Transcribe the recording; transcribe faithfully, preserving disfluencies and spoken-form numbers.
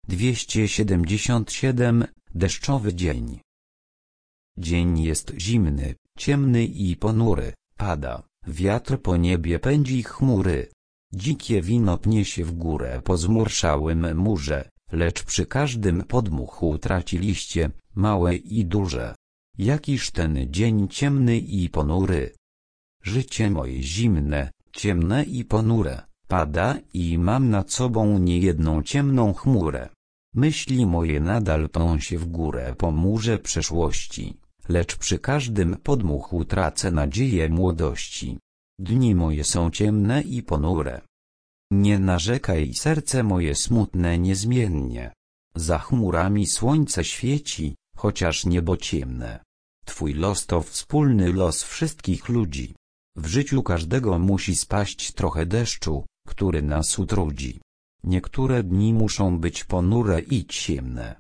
dwieście siedemdziesiąt siedem. Deszczowy dzień. Dzień jest zimny, ciemny i ponury, pada, wiatr po niebie pędzi chmury. Dzikie wino pnie się w górę po zmurszałym murze, lecz przy każdym podmuchu traci liście, małe i duże. Jakiż ten dzień ciemny i ponury. Życie moje zimne, ciemne i ponure, pada i mam nad sobą niejedną ciemną chmurę. Myśli moje nadal pną się w górę po murze przeszłości, lecz przy każdym podmuchu tracę nadzieję młodości. Dni moje są ciemne i ponure. Nie narzekaj, serce moje smutne niezmiennie. Za chmurami słońce świeci, chociaż niebo ciemne. Twój los to wspólny los wszystkich ludzi. W życiu każdego musi spaść trochę deszczu, który nas utrudzi. Niektóre dni muszą być ponure i ciemne.